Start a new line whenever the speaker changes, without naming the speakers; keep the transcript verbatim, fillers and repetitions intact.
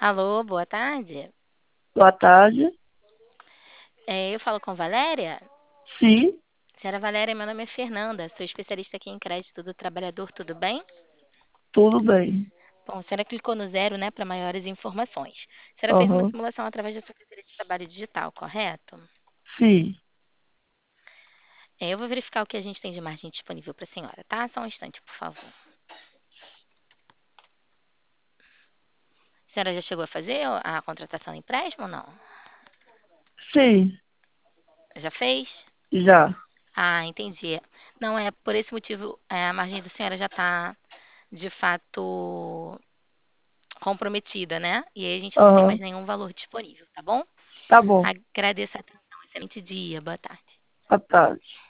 Alô, boa tarde.
Boa tarde.
É, eu falo com Valéria?
Sim,
Senhora Valéria, meu nome é Fernanda, sou especialista aqui em crédito do trabalhador, tudo bem?
tudo bem.
Bom, a senhora clicou no zero, né, para maiores informações. A senhora fez uma
Aham.
simulação através da sua carteira de trabalho digital, correto?
Sim.
É, eu vou verificar o que a gente tem de margem disponível para a senhora, tá? Só um instante, por favor. A senhora já chegou a fazer a contratação em empréstimo ou não?
Sim,
Já fez?
já.
Ah, entendi. Não, é por esse motivo, é, a margem da senhora já está, de fato, comprometida, né? E aí a gente não tem mais
Aham.
nenhum valor disponível, tá bom?
Tá bom.
Agradeço a atenção. Excelente dia. Boa tarde.
Boa tarde.